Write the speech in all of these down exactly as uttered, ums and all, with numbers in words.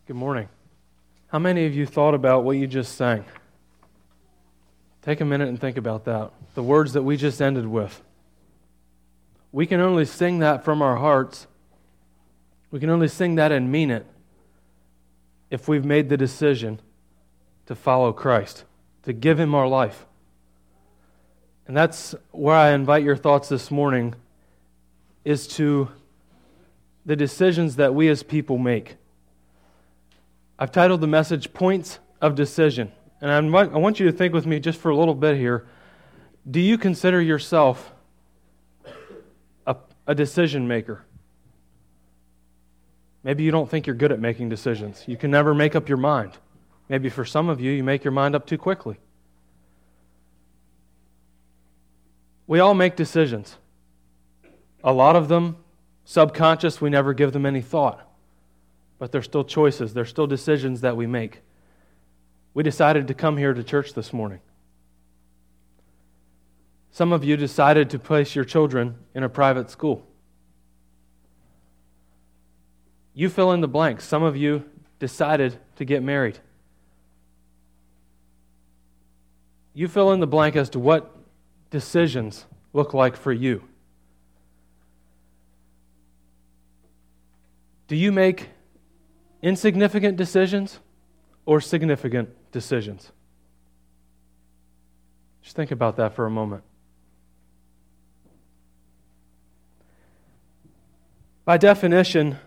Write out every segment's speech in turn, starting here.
Good morning. How many of you thought about what you just sang? Take a minute and think about that. The words that we just ended with. We can only sing that from our hearts. We can only sing that and mean it if we've made the decision to follow Christ, to give Him our life. And that's where I invite your thoughts this morning, is to the decisions that we as people make. I've titled the message, Points of Decision. And I invite, I want you to think with me just for a little bit here. Do you consider yourself a, a decision maker? Maybe you don't think you're good at making decisions. You can never make up your mind. Maybe for some of you, you make your mind up too quickly. We all make decisions. A lot of them, subconscious, we never give them any thought. But they're still choices. They're still decisions that we make. We decided to come here to church this morning. Some of you decided to place your children in a private school. You fill in the blanks. Some of you decided to get married. You fill in the blank as to what decisions look like for you. Do you make insignificant decisions or significant decisions? Just think about that for a moment. By definition,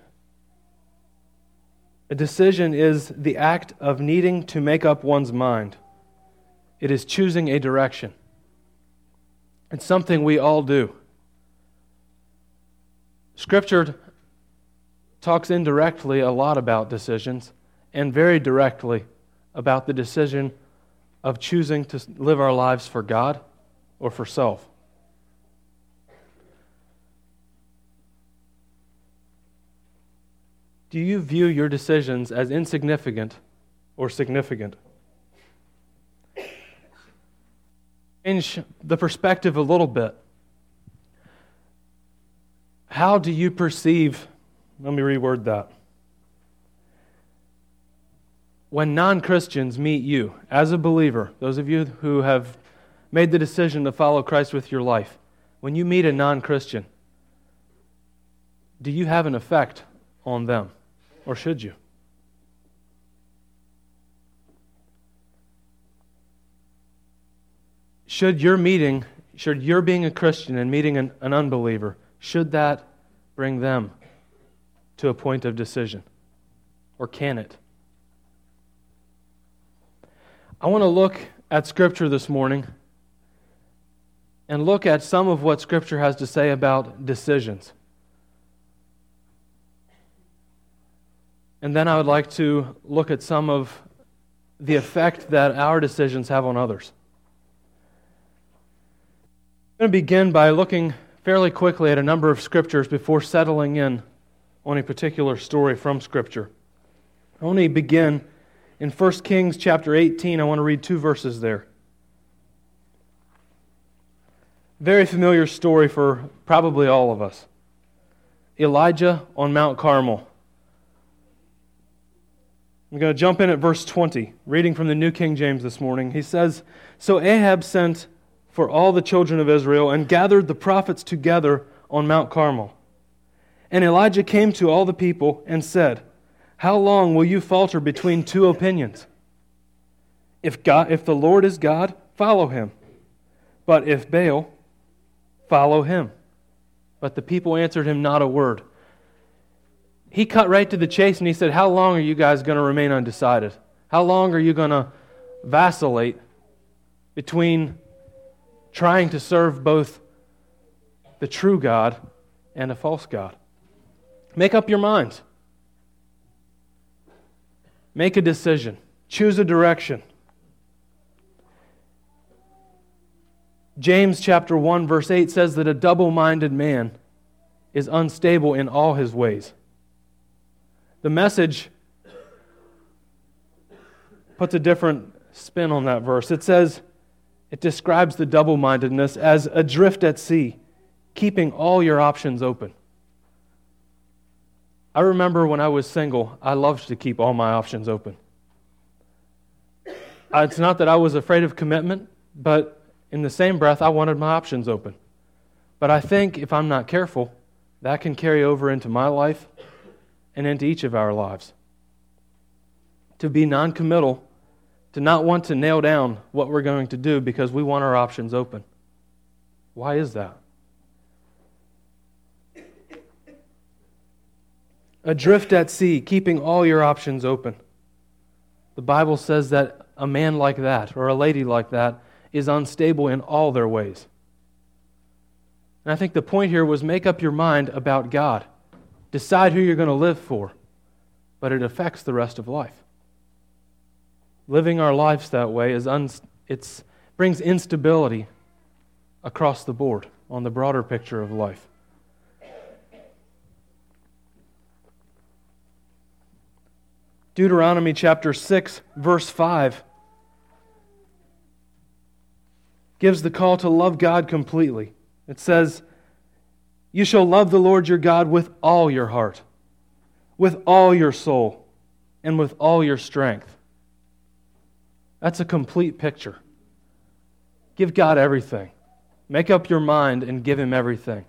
a decision is the act of needing to make up one's mind. It is choosing a direction. It's something we all do. Scripture talks indirectly a lot about decisions, and very directly about the decision of choosing to live our lives for God or for self. Do you view your decisions as insignificant or significant? Change the perspective a little bit. How do you perceive, let me reword that. When non-Christians meet you as a believer, those of you who have made the decision to follow Christ with your life, when you meet a non-Christian, do you have an effect on them, or should you? Should your meeting, should your being a Christian and meeting an, an unbeliever, should that bring them to a point of decision? Or can it? I want to look at Scripture this morning and look at some of what Scripture has to say about decisions. And then I would like to look at some of the effect that our decisions have on others. I'm going to begin by looking fairly quickly at a number of Scriptures before settling in on a particular story from Scripture. I want to begin in First Kings chapter eighteen. I want to read two verses there. Very familiar story for probably all of us. Elijah on Mount Carmel. I'm going to jump in at verse twenty, reading from the New King James this morning. He says, "So Ahab sent for all the children of Israel and gathered the prophets together on Mount Carmel. And Elijah came to all the people and said, 'How long will you falter between two opinions? If God, if the Lord is God, follow Him. But if Baal, follow him.' But the people answered him not a word." He cut right to the chase and he said, "How long are you guys going to remain undecided? How long are you going to vacillate between trying to serve both the true God and a false God? Make up your minds. Make a decision. Choose a direction." James chapter one verse eight says that a double-minded man is unstable in all his ways. The Message puts a different spin on that verse. It says, it describes the double-mindedness as adrift at sea, keeping all your options open. I remember when I was single, I loved to keep all my options open. It's not that I was afraid of commitment, but in the same breath, I wanted my options open. But I think if I'm not careful, that can carry over into my life and into each of our lives. To be non-committal, to not want to nail down what we're going to do because we want our options open. Why is that? Adrift at sea, keeping all your options open. The Bible says that a man like that, or a lady like that, is unstable in all their ways. And I think the point here was make up your mind about God. Decide who you're going to live for, but it affects the rest of life. Living our lives that way is un- it's brings instability across the board on the broader picture of life. Deuteronomy chapter six, verse five gives the call to love God completely. It says, "You shall love the Lord your God with all your heart, with all your soul, and with all your strength." That's a complete picture. Give God everything. Make up your mind and give Him everything.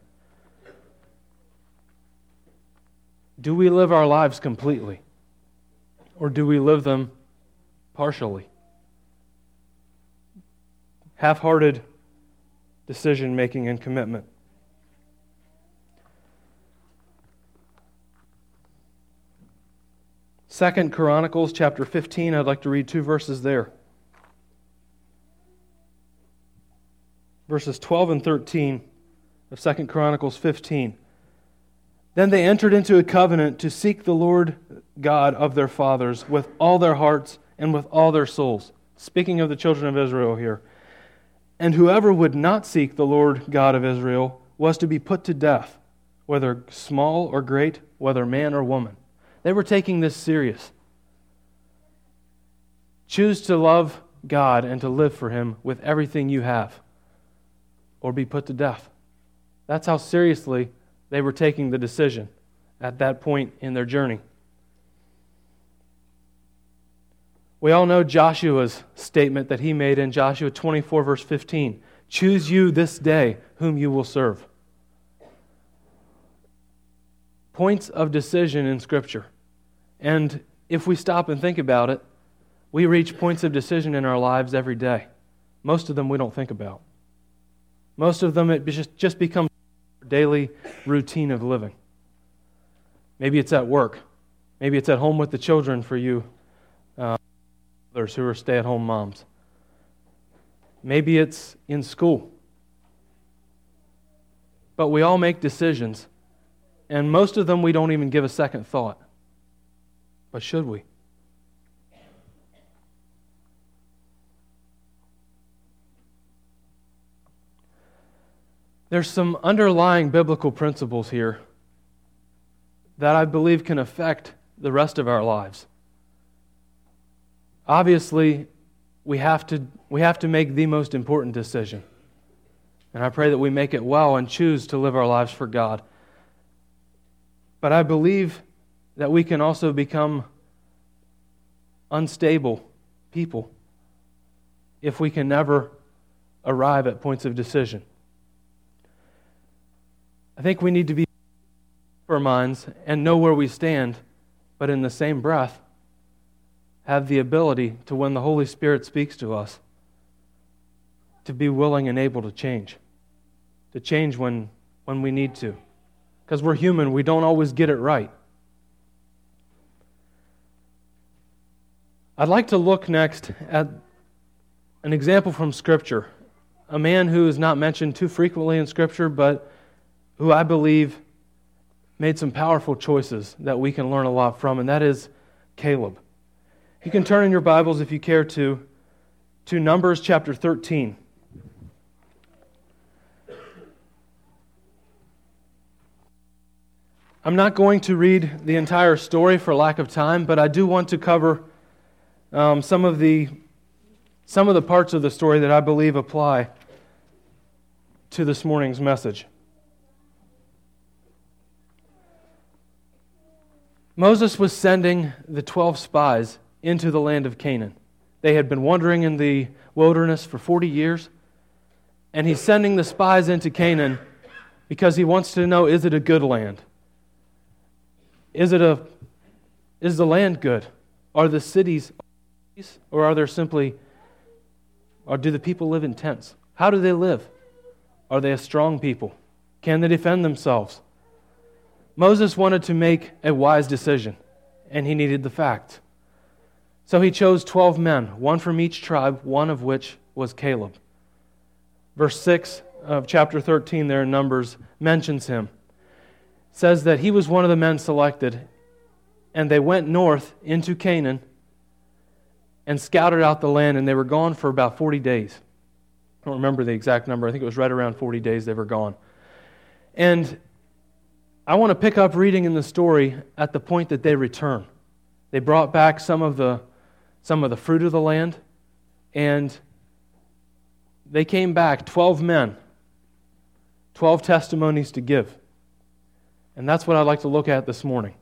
Do we live our lives completely? Or do we live them partially? Half-hearted decision-making and commitment. Second Chronicles chapter fifteen, I'd like to read two verses there. Verses twelve and thirteen of Second Chronicles fifteen. "Then they entered into a covenant to seek the Lord God of their fathers with all their hearts and with all their souls." Speaking of the children of Israel here. "And whoever would not seek the Lord God of Israel was to be put to death, whether small or great, whether man or woman." They were taking this serious. Choose to love God and to live for Him with everything you have, or be put to death. That's how seriously they were taking the decision at that point in their journey. We all know Joshua's statement that he made in Joshua twenty-four, verse fifteen. "Choose you this day whom you will serve." Points of decision in Scripture. And if we stop and think about it, we reach points of decision in our lives every day. Most of them we don't think about. Most of them it just, just becomes a daily routine of living. Maybe it's at work. Maybe it's at home with the children for you, uh, others who are stay-at-home moms. Maybe it's in school. But we all make decisions, and most of them we don't even give a second thought. But should we? There's some underlying biblical principles here that I believe can affect the rest of our lives. Obviously, we have to we have to make the most important decision. And I pray that we make it well and choose to live our lives for God. But I believe that we can also become unstable people if we can never arrive at points of decision. I think we need to be our minds and know where we stand, but in the same breath, have the ability to, when the Holy Spirit speaks to us, to be willing and able to change. To change when, when we need to. Because we're human, we don't always get it right. I'd like to look next at an example from Scripture. A man who is not mentioned too frequently in Scripture, but who I believe made some powerful choices that we can learn a lot from, and that is Caleb. You can turn in your Bibles, if you care to, to Numbers chapter thirteen. I'm not going to read the entire story for lack of time, but I do want to cover um, some of the some of the parts of the story that I believe apply to this morning's message. Moses was sending the twelve spies into the land of Canaan. They had been wandering in the wilderness for forty years, and he's sending the spies into Canaan because he wants to know, is it a good land? Is it a is the land good? Are the cities, or are there simply, or do the people live in tents? How do they live? Are they a strong people? Can they defend themselves? Moses wanted to make a wise decision, and he needed the facts. So he chose twelve men, one from each tribe, one of which was Caleb. Verse six of chapter thirteen there in Numbers mentions him. It says that he was one of the men selected, and they went north into Canaan and scouted out the land, and they were gone for about forty days. I don't remember the exact number. I think it was right around forty days they were gone. And I want to pick up reading in the story at the point that they return. They brought back some of the some of the fruit of the land, and they came back, twelve men, twelve testimonies to give. And that's what I'd like to look at this morning.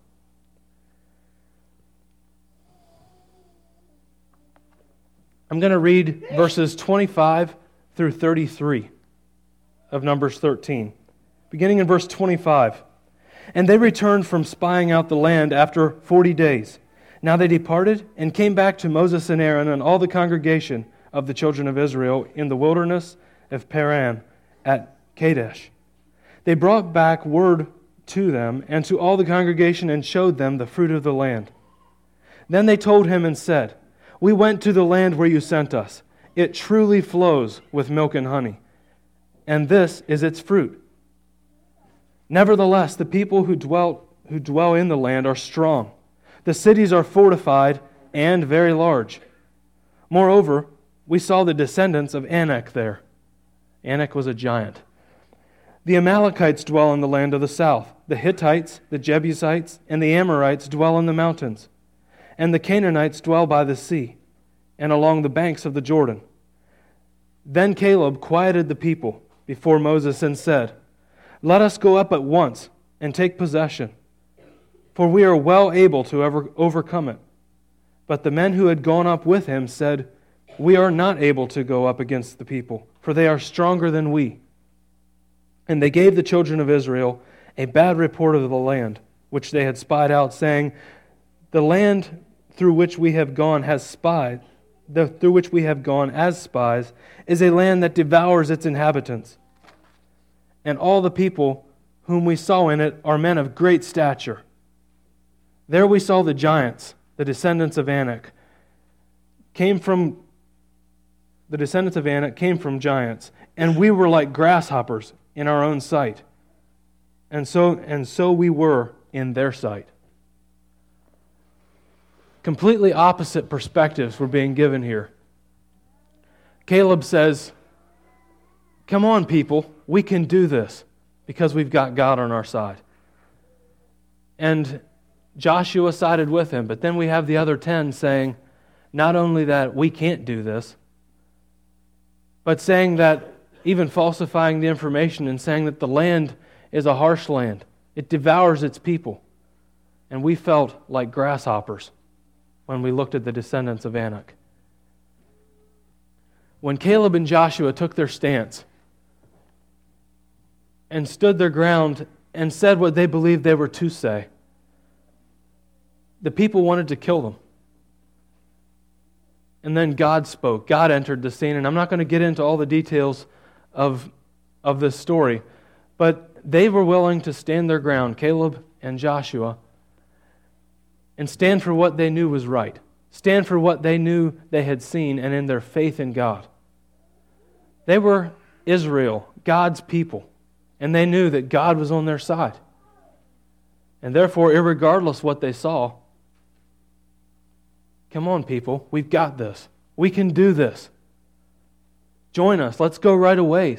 I'm going to read verses twenty-five through thirty-three of Numbers thirteen. Beginning in verse twenty-five. And they returned from spying out the land after forty days. Now they departed and came back to Moses and Aaron and all the congregation of the children of Israel in the wilderness of Paran at Kadesh. They brought back word to them and to all the congregation and showed them the fruit of the land. Then they told him and said, We went to the land where you sent us. It truly flows with milk and honey, and this is its fruit. Nevertheless, the people who dwell who dwell in the land are strong. The cities are fortified and very large. Moreover, we saw the descendants of Anak there. Anak was a giant. The Amalekites dwell in the land of the south. The Hittites, the Jebusites, and the Amorites dwell in the mountains. And the Canaanites dwell by the sea and along the banks of the Jordan. Then Caleb quieted the people before Moses and said, Let us go up at once and take possession, for we are well able to ever overcome it. But the men who had gone up with him said, We are not able to go up against the people, for they are stronger than we. And they gave the children of Israel a bad report of the land, which they had spied out, saying, The land through which we have gone has spied, the, through which we have gone as spies, is a land that devours its inhabitants. And all the people whom we saw in it are men of great stature. There we saw the giants, the descendants of Anak, came from the descendants of Anak came from giants, and we were like grasshoppers in our own sight. And so and so we were in their sight. Completely opposite perspectives were being given here. Caleb says, Come on, people, we can do this because we've got God on our side. And Joshua sided with him, but then we have the other ten saying, not only that we can't do this, but saying that, even falsifying the information and saying that the land is a harsh land. It devours its people. And we felt like grasshoppers when we looked at the descendants of Anak. When Caleb and Joshua took their stance and stood their ground and said what they believed they were to say, the people wanted to kill them. And then God spoke. God entered the scene. And I'm not going to get into all the details of, of this story, but they were willing to stand their ground, Caleb and Joshua, and stand for what they knew was right. Stand for what they knew they had seen and in their faith in God. They were Israel, God's people, and they knew that God was on their side. And therefore, irregardless what they saw, come on, people, we've got this. We can do this. Join us. Let's go right away.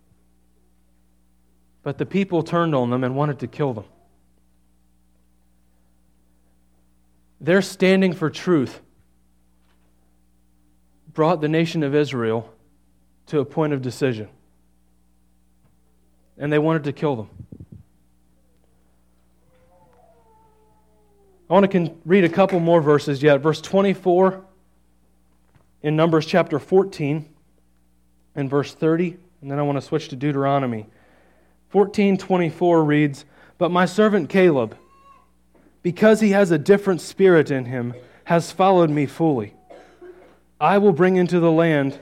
But the people turned on them and wanted to kill them. Their standing for truth brought the nation of Israel to a point of decision. And they wanted to kill them. I want to con- read a couple more verses yet. Verse twenty-four in Numbers chapter fourteen and verse thirty, and then I want to switch to Deuteronomy. fourteen twenty-four reads, "But my servant Caleb, because he has a different spirit in him, has followed me fully. I will bring into the land,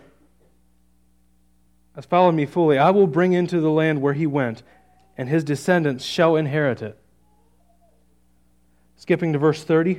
has followed me fully, I will bring into the land where he went, and his descendants shall inherit it." Skipping to verse thirty.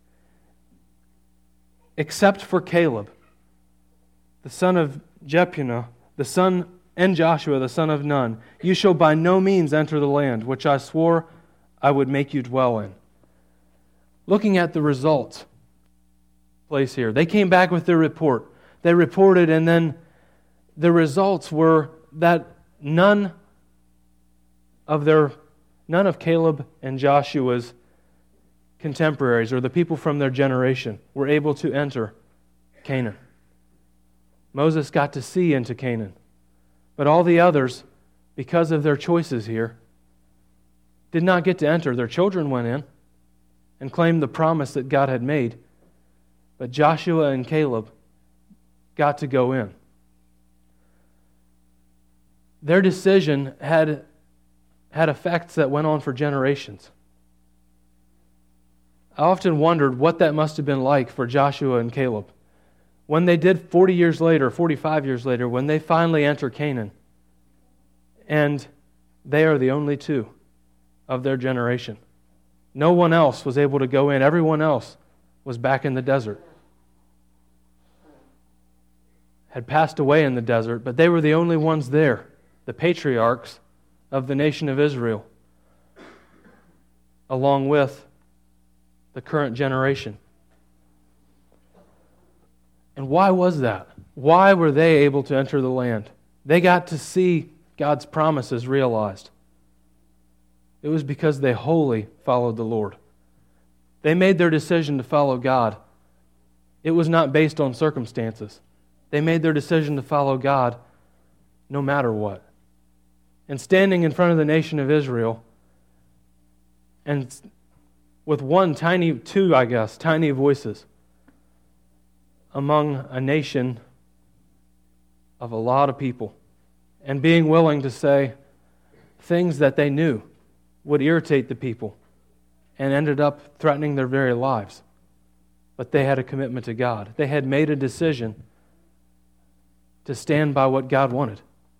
"Except for Caleb, the son of Jephunneh, the son and Joshua, the son of Nun, you shall by no means enter the land, which I swore I would make you dwell in." Looking at the results place here, they came back with their report. They reported, and then the results were that none of their, none of Caleb and Joshua's contemporaries, or the people from their generation, were able to enter Canaan. Moses got to see into Canaan, but all the others, because of their choices here, did not get to enter. Their children went in and claimed the promise that God had made, but Joshua and Caleb got to go in. Their decision had, had effects that went on for generations. I often wondered what that must have been like for Joshua and Caleb. When they did forty years later, forty-five years later, when they finally enter Canaan, and they are the only two of their generation. No one else was able to go in. Everyone else was back in the desert. Had passed away in the desert, but they were the only ones there, the patriarchs of the nation of Israel, along with the current generation. And why was that? Why were they able to enter the land? They got to see God's promises realized. It was because they wholly followed the Lord. They made their decision to follow God. It was not based on circumstances. They made their decision to follow God no matter what. And standing in front of the nation of Israel, and with one tiny, two, I guess, tiny voices among a nation of a lot of people, and being willing to say things that they knew would irritate the people and ended up threatening their very lives. But they had a commitment to God. They had made a decision to stand by what God wanted.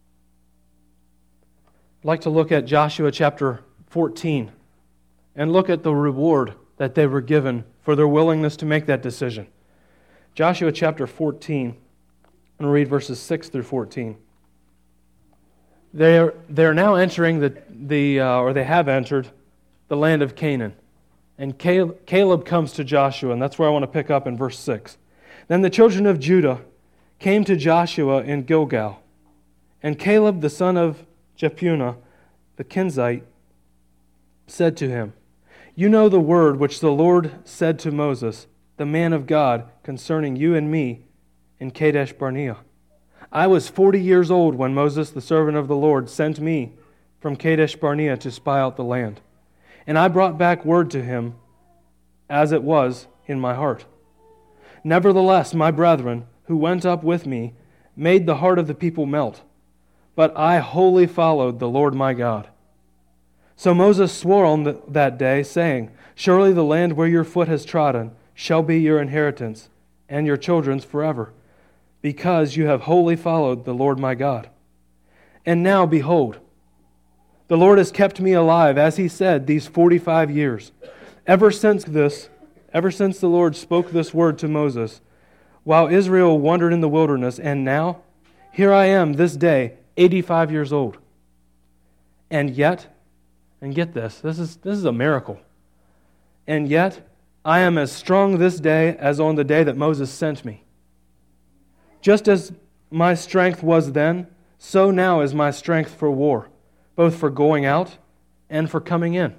I'd like to look at Joshua chapter fourteen and look at the reward that they were given for their willingness to make that decision. Joshua chapter fourteen, and read verses six through fourteen. They're, they're now entering the, the uh, or they have entered the land of Canaan. And Caleb, Caleb comes to Joshua, and that's where I want to pick up in verse six. "Then the children of Judah came to Joshua in Gilgal, and Caleb the son of Jephunneh, the Kenizzite, said to him, 'You know the word which the Lord said to Moses, the man of God, concerning you and me in Kadesh Barnea. I was forty years old when Moses, the servant of the Lord, sent me from Kadesh Barnea to spy out the land. And I brought back word to him as it was in my heart. Nevertheless, my brethren, who went up with me, made the heart of the people melt. But I wholly followed the Lord my God. So Moses swore on the, that day, saying, Surely the land where your foot has trodden shall be your inheritance, and your children's forever, because you have wholly followed the Lord my God. And now, behold, the Lord has kept me alive, as he said, these forty-five years. Ever since this, ever since the Lord spoke this word to Moses, while Israel wandered in the wilderness, and now, here I am this day, eighty-five years old. And yet, and get this, this is this is a miracle. And yet, I am as strong this day as on the day that Moses sent me. Just as my strength was then, so now is my strength for war, both for going out and for coming in.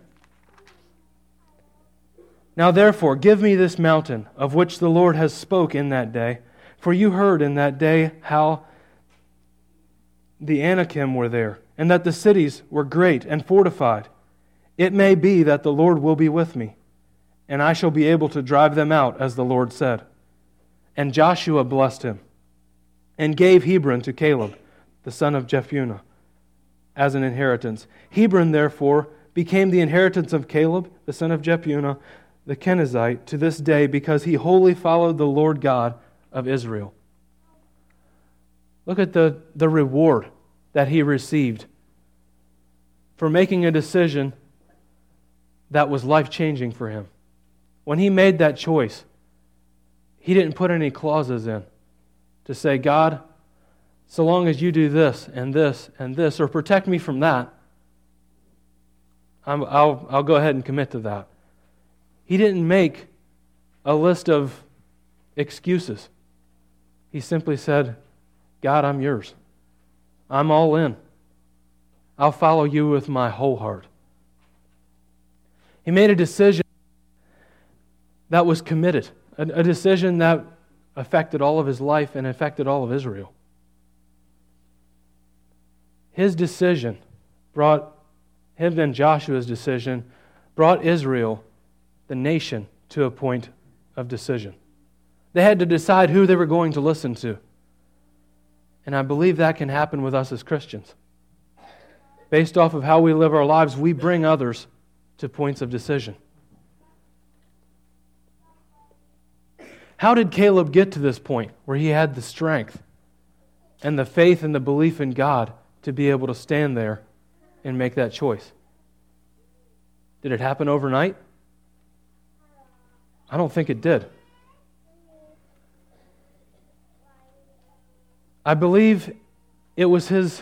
Now therefore, give me this mountain, of which the Lord has spoke in that day, for you heard in that day how the Anakim were there, and that the cities were great and fortified. It may be that the Lord will be with me, and I shall be able to drive them out, as the Lord said." And Joshua blessed him, and gave Hebron to Caleb, the son of Jephunneh, as an inheritance. Hebron, therefore, became the inheritance of Caleb, the son of Jephunneh, the Kenizzite, to this day, because he wholly followed the Lord God of Israel. Look at the, the reward that he received for making a decision that was life-changing for him. When he made that choice, he didn't put any clauses in to say, "God, so long as you do this and this and this, or protect me from that, I'm, I'll, I'll go ahead and commit to that." He didn't make a list of excuses. He simply said, "God, I'm yours. I'm all in. I'll follow you with my whole heart." He made a decision that was committed, a, a decision that affected all of his life and affected all of Israel. His decision brought, him and Joshua's decision brought Israel, the nation, to a point of decision. They had to decide who they were going to listen to. And I believe that can happen with us as Christians. Based off of how we live our lives, we bring others to points of decision. How did Caleb get to this point where he had the strength and the faith and the belief in God to be able to stand there and make that choice? Did it happen overnight? I don't think it did. I believe it was his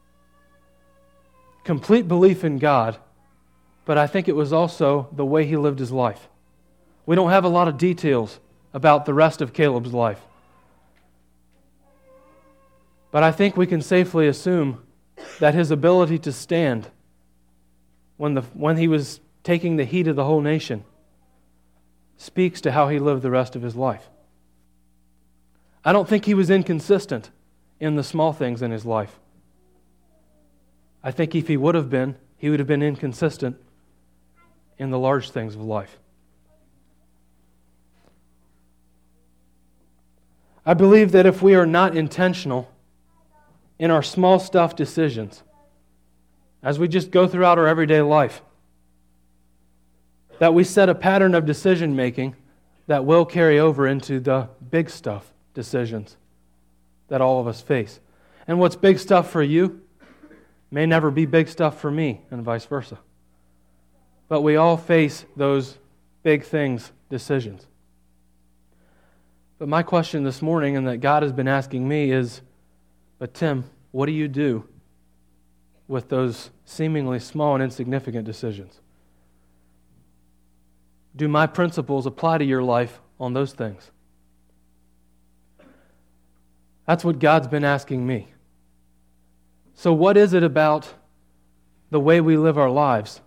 complete belief in God, but I think it was also the way he lived his life. We don't have a lot of details about the rest of Caleb's life, but I think we can safely assume that his ability to stand when the when he was taking the heat of the whole nation speaks to how he lived the rest of his life. I don't think he was inconsistent in the small things in his life. I think if he would have been, he would have been inconsistent in the large things of life. I believe that if we are not intentional in our small stuff decisions, as we just go throughout our everyday life, that we set a pattern of decision making that will carry over into the big stuff decisions that all of us face. And what's big stuff for you may never be big stuff for me, and vice versa. But we all face those big things decisions. But my question this morning, and that God has been asking me, is, but Tim, what do you do with those seemingly small and insignificant decisions? Do my principles apply to your life on those things? That's what God's been asking me. So what is it about the way we live our lives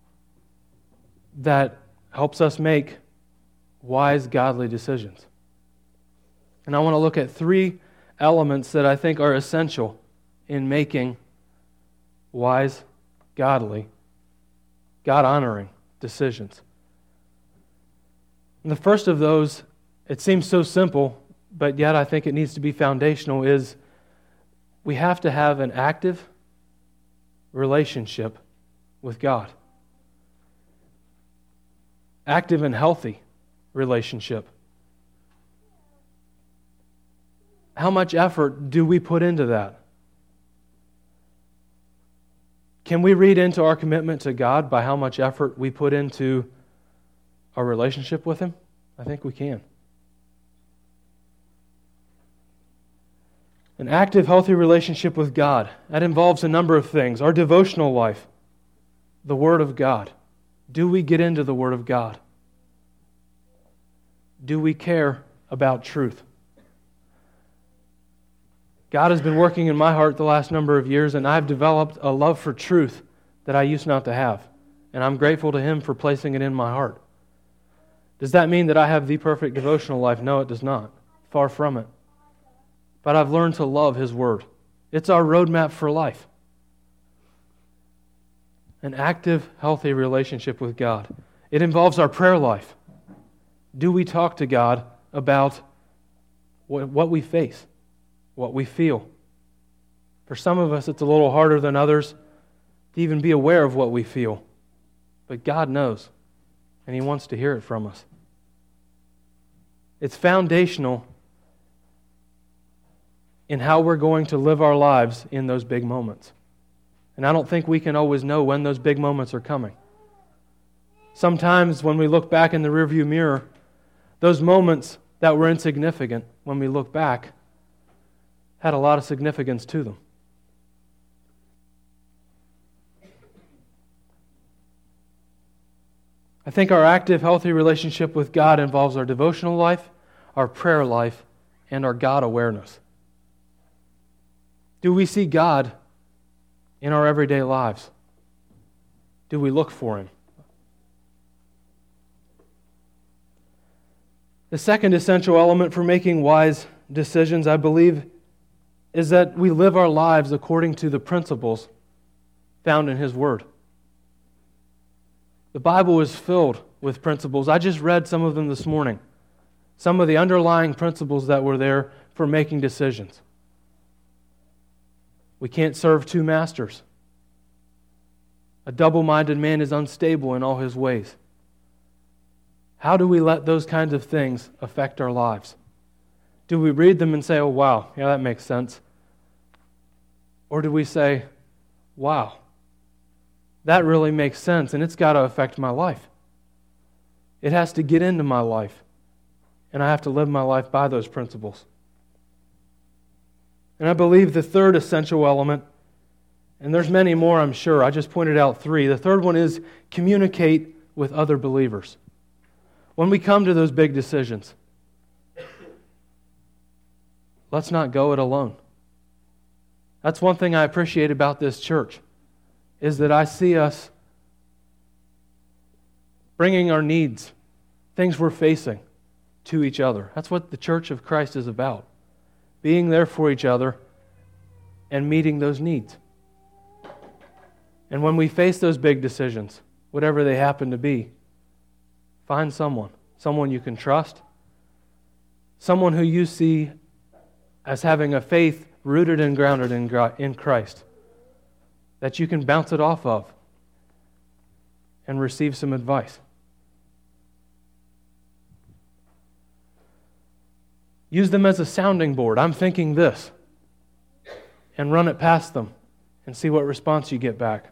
that helps us make wise, godly decisions? And I want to look at three elements that I think are essential in making wise, godly, God-honoring decisions. And the first of those, it seems so simple, but yet I think it needs to be foundational, is we have to have an active relationship with God. Active and healthy relationship. How much effort do we put into that? Can we read into our commitment to God by how much effort we put into our relationship with Him? I think we can. An active, healthy relationship with God, that involves a number of things. Our devotional life, the Word of God. Do we get into the Word of God? Do we care about truth? God has been working in my heart the last number of years, and I've developed a love for truth that I used not to have. And I'm grateful to Him for placing it in my heart. Does that mean that I have the perfect devotional life? No, it does not. Far from it. But I've learned to love His Word. It's our roadmap for life. An active, healthy relationship with God. It involves our prayer life. Do we talk to God about what we face, what we feel? For some of us, it's a little harder than others to even be aware of what we feel. But God knows, and He wants to hear it from us. It's foundational in how we're going to live our lives in those big moments. And I don't think we can always know when those big moments are coming. Sometimes when we look back in the rearview mirror, those moments that were insignificant, when we look back, had a lot of significance to them. I think our active, healthy relationship with God involves our devotional life, our prayer life, and our God awareness. Do we see God in our everyday lives? Do we look for Him? The second essential element for making wise decisions, I believe, is that we live our lives according to the principles found in His Word. The Bible is filled with principles. I just read some of them this morning. Some of the underlying principles that were there for making decisions. We can't serve two masters. A double-minded man is unstable in all his ways. How do we let those kinds of things affect our lives? Do we read them and say, oh, wow, yeah, that makes sense? Or do we say, wow, that really makes sense, and it's got to affect my life. It has to get into my life, and I have to live my life by those principles. And I believe the third essential element, and there's many more, I'm sure, I just pointed out three. The third one is communicate with other believers. When we come to those big decisions, let's not go it alone. That's one thing I appreciate about this church, is that I see us bringing our needs, things we're facing, to each other. That's what the Church of Christ is about. Being there for each other and meeting those needs. And when we face those big decisions, whatever they happen to be, find someone, someone you can trust, someone who you see as having a faith rooted and grounded in in Christ, that you can bounce it off of and receive some advice. Use them as a sounding board. I'm thinking this, and run it past them and see what response you get back.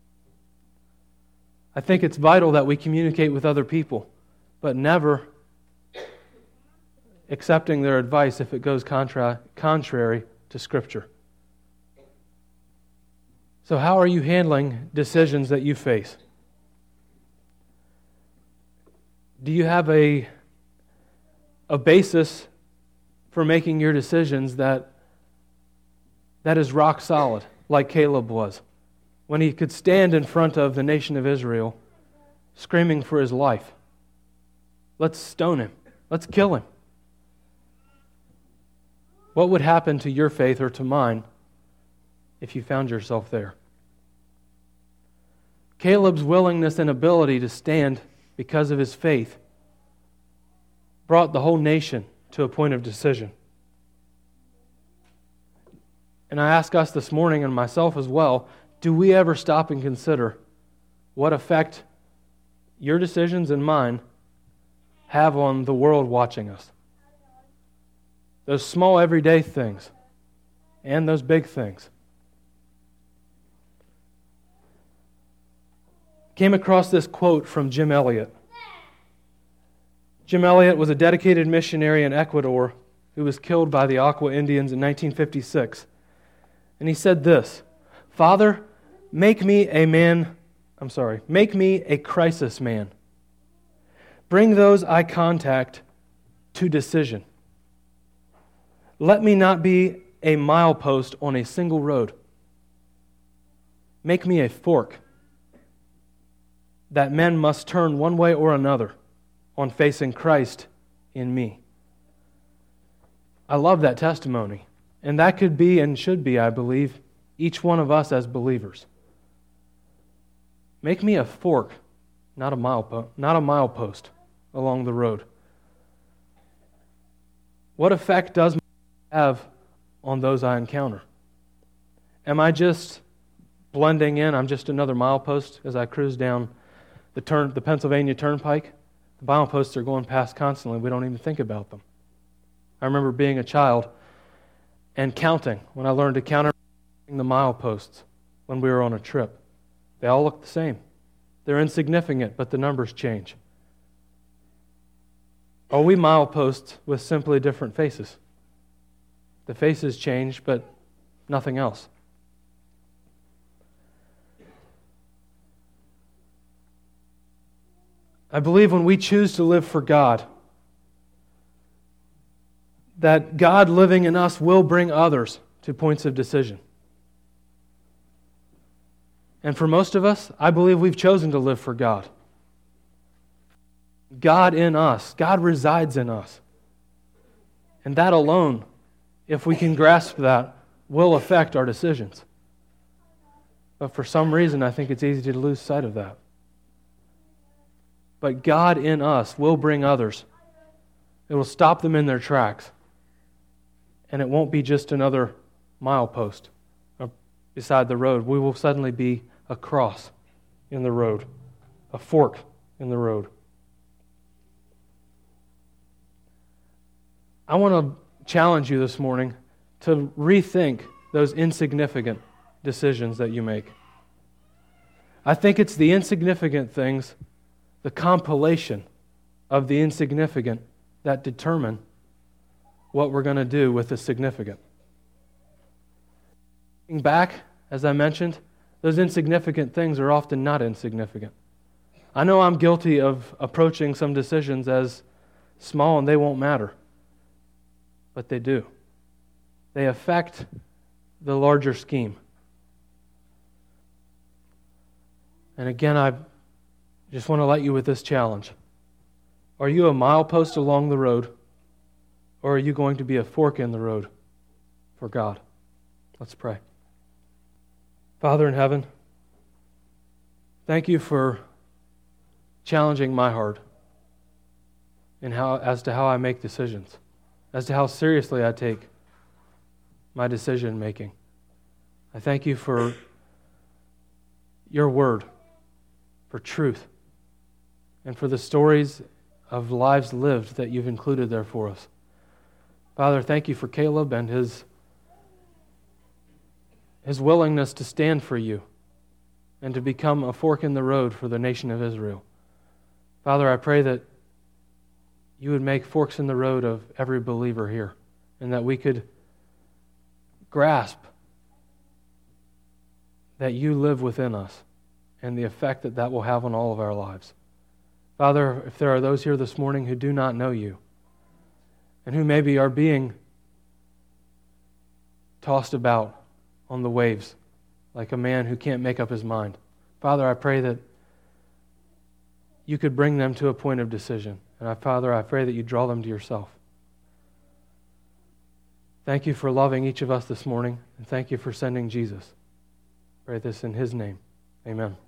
I think it's vital that we communicate with other people, but never accepting their advice if it goes contra- contrary to Scripture. So how are you handling decisions that you face? Do you have a, a basis for making your decisions that, that is rock solid, like Caleb was, when he could stand in front of the nation of Israel screaming for his life? Let's stone him. Let's kill him. What would happen to your faith or to mine if you found yourself there? Caleb's willingness and ability to stand because of his faith brought the whole nation to a point of decision. And I ask us this morning, and myself as well, do we ever stop and consider what effect your decisions and mine have on the world watching us? Those small everyday things and those big things. Came across this quote from Jim Elliot. Jim Elliot was a dedicated missionary in Ecuador who was killed by the Aqua Indians in nineteen fifty-six. And he said this, "Father, make me a man, I'm sorry, make me a crisis man. Bring those I contact to decision. Let me not be a milepost on a single road. Make me a fork that men must turn one way or another on facing Christ in me." I love that testimony. And that could be and should be, I believe, each one of us as believers. Make me a fork, not a mile po- not a milepost along the road. What effect does my life have on those I encounter? Am I just blending in? I'm just another milepost as I cruise down the turn, the Pennsylvania Turnpike. The mileposts are going past constantly. We don't even think about them. I remember being a child and counting. When I learned to count the mileposts when we were on a trip, they all look the same. They're insignificant, but the numbers change. Are we mileposts with simply different faces? The faces change, but nothing else. I believe when we choose to live for God, that God living in us will bring others to points of decision. And for most of us, I believe we've chosen to live for God. God in us, God resides in us. And that alone, if we can grasp that, will affect our decisions. But for some reason, I think it's easy to lose sight of that. But God in us will bring others. It will stop them in their tracks. And it won't be just another milepost beside the road. We will suddenly be a cross in the road, a fork in the road. I want to challenge you this morning to rethink those insignificant decisions that you make. I think it's the insignificant things, the compilation of the insignificant, that determine what we're going to do with the significant. Looking back, as I mentioned, those insignificant things are often not insignificant. I know I'm guilty of approaching some decisions as small and they won't matter. But they do. They affect the larger scheme. And again, I just want to let you with this challenge. Are you a milepost along the road, or are you going to be a fork in the road for God? Let's pray. Father in heaven, thank you for challenging my heart in how, as to how I make decisions, as to how seriously I take my decision making. I thank you for your word, for truth, and for the stories of lives lived that you've included there for us. Father, thank you for Caleb and his his willingness to stand for you and to become a fork in the road for the nation of Israel. Father, I pray that you would make forks in the road of every believer here, and that we could grasp that you live within us and the effect that that will have on all of our lives. Father, if there are those here this morning who do not know you and who maybe are being tossed about on the waves like a man who can't make up his mind, Father, I pray that you could bring them to a point of decision. And I, Father, I pray that you draw them to yourself. Thank you for loving each of us this morning, and thank you for sending Jesus. I pray this in his name. Amen.